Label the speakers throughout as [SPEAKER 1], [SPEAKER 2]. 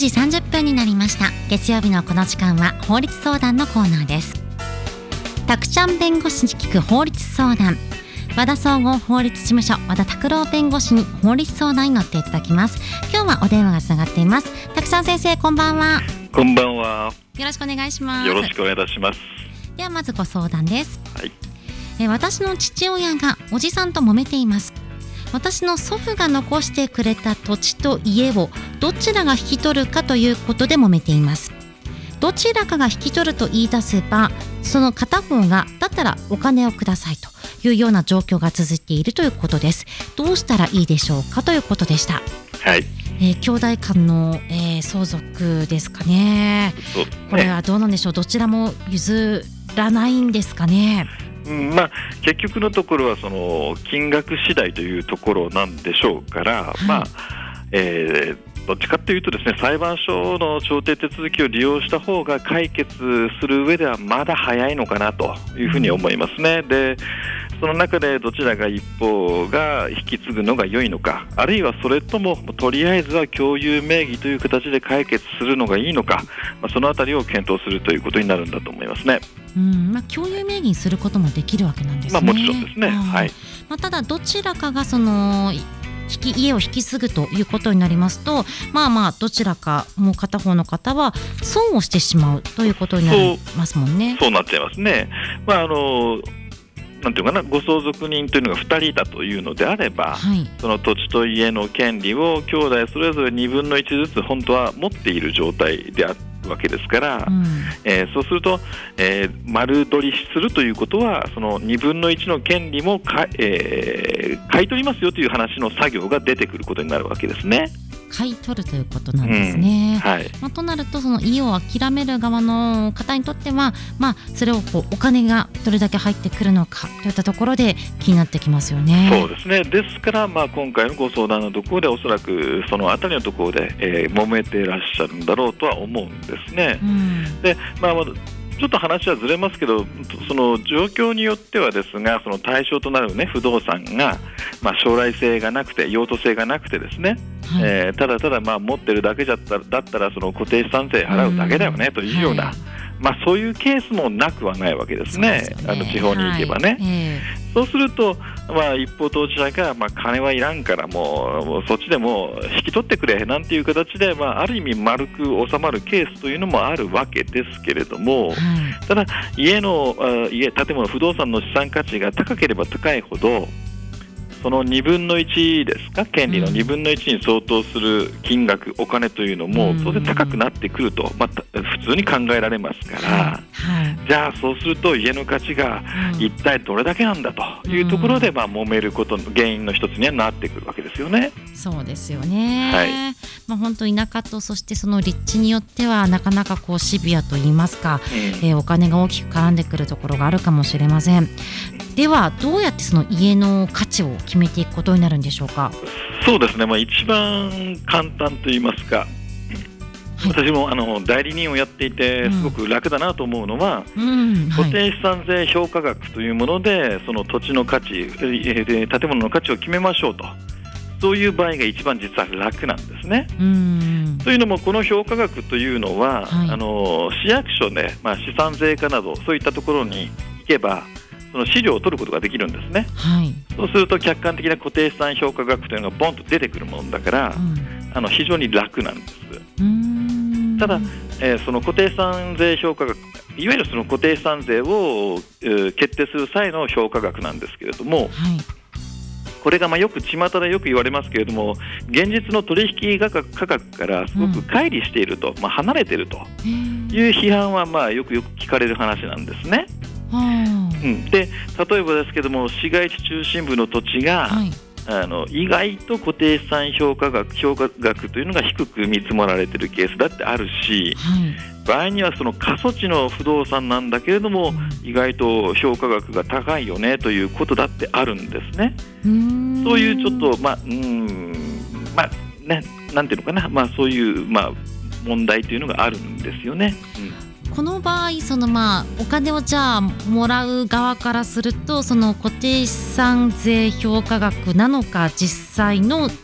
[SPEAKER 1] 時30分になりました。月曜日のこの時間は法律相談のコーナーです。たくちゃん弁護士に聞く法律相談、和田総合法律事務所和田拓郎弁護士に法律相談に乗っていただきます。今日はお電話がつながっています。たくちゃん先生、こんばんは。
[SPEAKER 2] こんばんは。
[SPEAKER 1] よろしくお願いします。
[SPEAKER 2] よろしくお願いいたします。
[SPEAKER 1] ではまずご相談です。
[SPEAKER 2] はい。
[SPEAKER 1] 私の父親がおじさんと揉めています。私の祖父が残してくれた土地と家をどちらが引き取るかということで揉めています。どちらかが引き取ると言い出せば、その片方がだったらお金をくださいというような状況が続いているということです。どうしたらいいでしょうかということでした。
[SPEAKER 2] はい。
[SPEAKER 1] 兄弟間の、相続ですかね。これはどうなんでしょう。どちらも譲らないんですかね。
[SPEAKER 2] 結局のところはその金額次第というところなんでしょうから、はい、どっちかというとですね、裁判所の調停手続きを利用した方が解決する上ではまだ早いのかなというふうに思いますね。で、その中でどちらが一方が引き継ぐのが良いのか、あるいはそれともとりあえずは共有名義という形で解決するのがいいのか、そのあたりを検討するということになるんだと思いますね。
[SPEAKER 1] 共有名義にすることもできるわけなんですね。
[SPEAKER 2] もちろんですね。はい。
[SPEAKER 1] ただどちらかがその家を引き継ぐということになりますと、どちらかもう片方の方は損をしてしまうということになりますもんね。
[SPEAKER 2] そうなっちゃいますね。なんていうかな、ご相続人というのが2人だというのであれば、はい、その土地と家の権利を兄弟それぞれ2分の1ずつ本当は持っている状態であるわけですから、そうすると、丸取りするということはその2分の1の権利も買い取りますよという話の作業が出てくることになるわけですね。
[SPEAKER 1] 買い取るということなんですね。
[SPEAKER 2] はい。
[SPEAKER 1] となるとその家を諦める側の方にとっては、それをお金がどれだけ入ってくるのかといったところで気になってきますよね。
[SPEAKER 2] そうですね。ですから、今回のご相談のところでおそらくそのあたりのところで、揉めていらっしゃるんだろうとは思うんですね。で、ちょっと話はずれますけど、その状況によってはですが、その対象となる、不動産が、将来性がなくて用途性がなくてですね、はい、ただただ持ってるだけだったらその固定資産税払うだけだよねというような、そういうケースもなくはないわけですね。地方に行けばね、そうすると、一方当事者が、金はいらんからもうそっちでも引き取ってくれなんていう形で、ある意味丸く収まるケースというのもあるわけですけれども、ただ建物不動産の資産価値が高ければ高いほどその2分の1ですか、権利の2分の1に相当する金額、お金というのも当然高くなってくると、普通に考えられますから、じゃあそうすると家の価値が一体どれだけなんだというところで、揉めることの原因の一つにはなってくるわけですよね。
[SPEAKER 1] そうですよね。本当に田舎とそしてその立地によってはなかなかシビアといいますか、お金が大きく絡んでくるところがあるかもしれません。ではどうやってその家の価値を決めていくことになるんでしょうか。
[SPEAKER 2] そうですね、一番簡単といいますか、私も代理人をやっていてすごく楽だなと思うのは、固定資産税評価額というものでその土地の価値、建物の価値を決めましょうと、そういう場合が一番実は楽なんですね。というのもこの評価額というのは、市役所で、資産税課などそういったところに行けばその資料を取ることができるんですね。そうすると客観的な固定資産評価額というのがボンと出てくるものだから、非常に楽なんです。ただ、その固定資産税評価額、いわゆるその固定資産税を、決定する際の評価額なんですけれども、これがよく巷でよく言われますけれども、現実の取引価格からすごく乖離していると、離れているという批判はよく聞かれる話なんですね。で、例えばですけども、市街地中心部の土地が、意外と固定資産評価額というのが低く見積もられているケースだってあるし、場合にはその過疎地の不動産なんだけれども、意外と評価額が高いよねということだってあるんですね。そういうちょっとなんていうのかな、そういう問題というのがあるんですよね。
[SPEAKER 1] この場合お金をじゃあもらう側からすると、その固定資産税評価額なのか実際の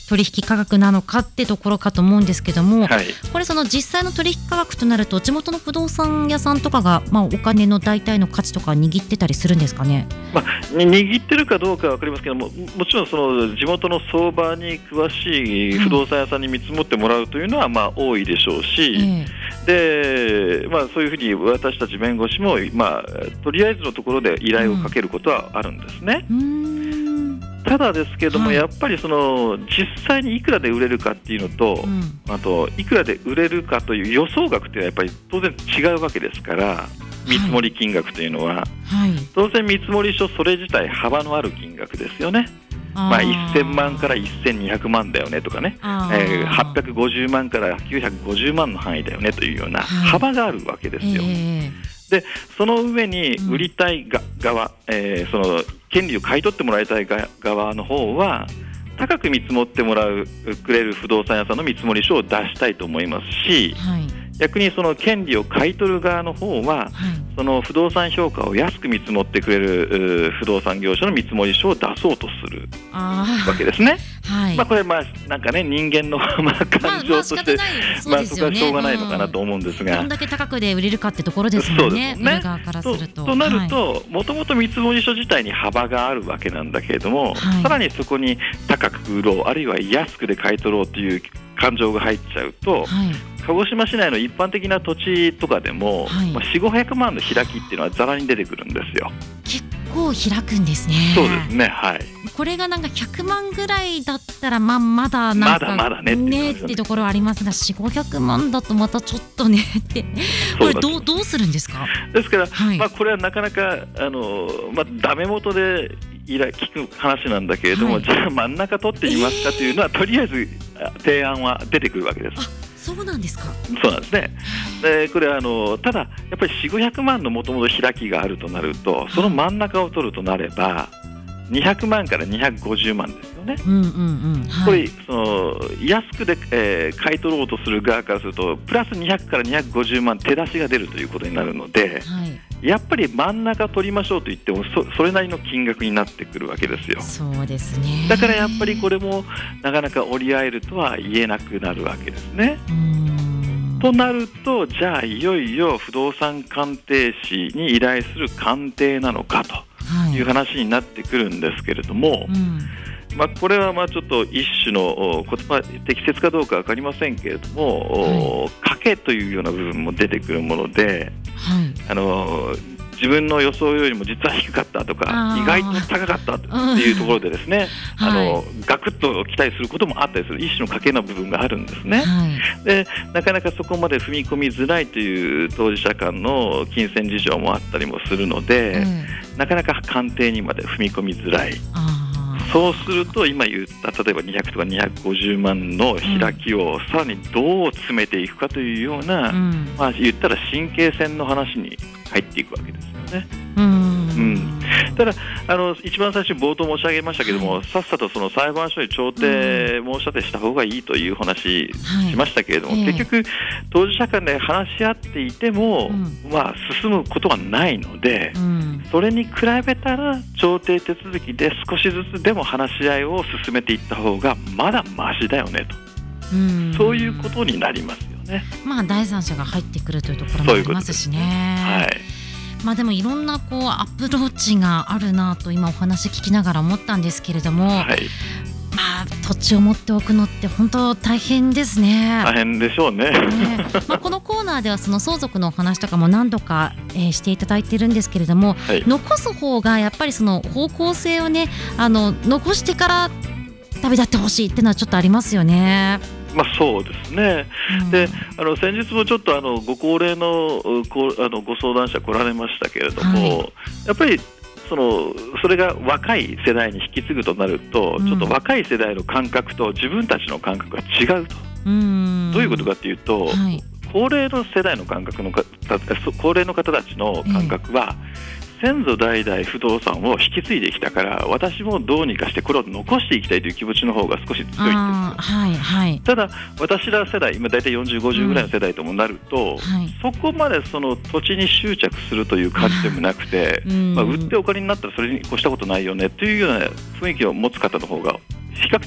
[SPEAKER 1] 取引価格なのかってところかと思うんですけども、
[SPEAKER 2] はい、
[SPEAKER 1] これその実際の取引価格となると地元の不動産屋さんとかが、お金の大体の価値とか握ってたりするんですかね。
[SPEAKER 2] 握ってるかどうかは分かりますけども、もちろんその地元の相場に詳しい不動産屋さんに見積もってもらうというのは多いでしょうし、でそういうふうに私たち弁護士も、とりあえずのところで依頼をかけることはあるんですね。ただですけども、やっぱりその実際にいくらで売れるかっていうのと、あといくらで売れるかという予想額というのはやっぱり当然違うわけですから、見積もり金額というのは、当然見積もり書それ自体幅のある金額ですよね。1000万から1200万だよねとかね、850万から950万の範囲だよねというような幅があるわけですよ。でその上に売りたい側、その権利を買い取ってもらいたい側の方は高く見積もってくれる不動産屋さんの見積もり書を出したいと思いますし、逆にその権利を買い取る側の方は、その不動産評価を安く見積もってくれる不動産業者の見積もり書を出そうとするわけですね。これなんかね、人間の感情として、そこはしょうがないのかなと思うんですが、
[SPEAKER 1] どんだけ高くで売れるかってところですもんね。売る側からすると。となると、もともと見積もり書自体に幅があるわけなんだけれども、さらにそこに高く売ろう、あるいは安くで買い取ろうという感情が入っちゃうと、鹿児島市内の一般的な土地とかでも、4、500万の開きっていうのはざらに出てくるんですよ。結構開くんですね。そうですね、これがなんか100万ぐらいだったらまだなんかまだねってところはありますが、4、500万だとまたちょっとねってこれどうするんですか。
[SPEAKER 2] ですから、これはなかなかダメ元で聞く話なんだけれども、じゃあ真ん中取ってみますかというのは、とりあえず提案は出てくるわけです。
[SPEAKER 1] そうなんですか。
[SPEAKER 2] そうなんですね。でこれはただやっぱり4、500万のもともと開きがあるとなると、その真ん中を取るとなれば200万から250万ですよね。これ安くで、買い取ろうとする側からするとプラス200から250万手出しが出るということになるので、やっぱり真ん中取りましょうと言っても それなりの金額になってくるわけですよ。
[SPEAKER 1] そうですね。
[SPEAKER 2] だからやっぱりこれもなかなか折り合えるとは言えなくなるわけですね。となると、じゃあいよいよ不動産鑑定士に依頼する鑑定なのかという話になってくるんですけれども、これはちょっと一種の言葉適切かどうか分かりませんけれども、賭けというような部分も出てくるもので、自分の予想よりも実は低かったとか、意外と高かったっていうところでですね、ガクッと期待することもあったりする一種の賭けの部分があるんですね。でなかなかそこまで踏み込みづらいという当事者間の金銭事情もあったりもするので、なかなか鑑定にまで踏み込みづらい。そうすると今言った例えば200とか250万の開きをさらにどう詰めていくかというような、言ったら神経戦の話に入っていくわけですよね。ただ一番最初に冒頭申し上げましたけども、さっさとその裁判所に調停申し立てした方がいいという話しましたけれども、結局当事者間で話し合っていても、進むことがないので、それに比べたら調停手続きで少しずつでも話し合いを進めていった方がまだマシだよねと、そういうことになりますよね。
[SPEAKER 1] 第三者が入ってくるというところもありますしね。でもいろんなアプローチがあるなと今お話聞きながら思ったんですけれども、土地を持っておくのって本当大変ですね。
[SPEAKER 2] 大変でしょうね。
[SPEAKER 1] このコーナーではその相続のお話とかも何度か、していただいてるんですけれども、残す方がやっぱりその方向性をね残してから旅立ってほしいっていうのはちょっとありますよね。
[SPEAKER 2] そうですね。で先日もちょっとご高齢のご相談者来られましたけれども、やっぱりそれが若い世代に引き継ぐとなると、ちょっと若い世代の感覚と自分たちの感覚が違うと。どういうことかというと、高齢の世代の感覚の高齢の方たちの感覚は、先祖代々不動産を引き継いできたから、私もどうにかしてこれを残していきたいという気持ちの方が少し強いんですよ。ただ私ら世代、今大体40、50ぐらいの世代ともなると、そこまでその土地に執着するという感じでもなくて、売ってお金になったらそれに越したことないよねというような雰囲気を持つ方の方が比較的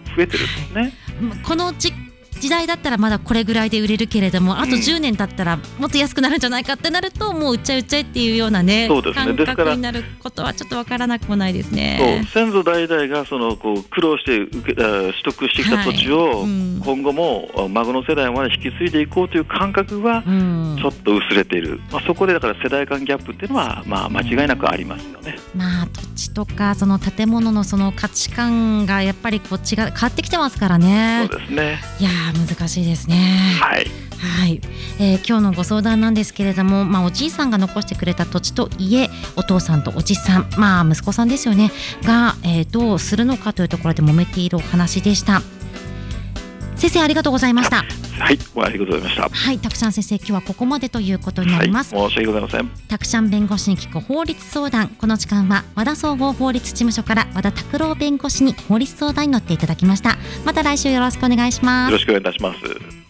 [SPEAKER 2] 増えてるんですね。
[SPEAKER 1] この時代だったらまだこれぐらいで売れるけれども、あと10年経ったらもっと安くなるんじゃないかってなると、もう売っちゃえっていうようなね、
[SPEAKER 2] そうですね、
[SPEAKER 1] 感覚になることはちょっとわからなくもないですね。
[SPEAKER 2] そう、先祖代々がこう苦労して取得してきた土地を今後も孫の世代まで引き継いでいこうという感覚はちょっと薄れている、そこでだから世代間ギャップっていうのは間違いなくありますよね。
[SPEAKER 1] 土地とかその建物のその価値観がやっぱりこっちが変わってきてますからね。
[SPEAKER 2] そうですね。
[SPEAKER 1] いや難しいですね。
[SPEAKER 2] はい、
[SPEAKER 1] 今日のご相談なんですけれども、おじいさんが残してくれた土地と家、お父さんとおじさん、息子さんですよねが、どうするのかというところで揉めているお話でした。先生ありがとうございました。
[SPEAKER 2] はい、ありがとうございました。
[SPEAKER 1] はい、たくしゃん先生、今日はここまでということになります。
[SPEAKER 2] 申し訳ございません。
[SPEAKER 1] たくしゃん弁護士に聞く法律相談、この時間は和田総合法律事務所から和田拓郎弁護士に法律相談に乗っていただきました。また来週よろしくお願いします。
[SPEAKER 2] よろしくお願いいたします。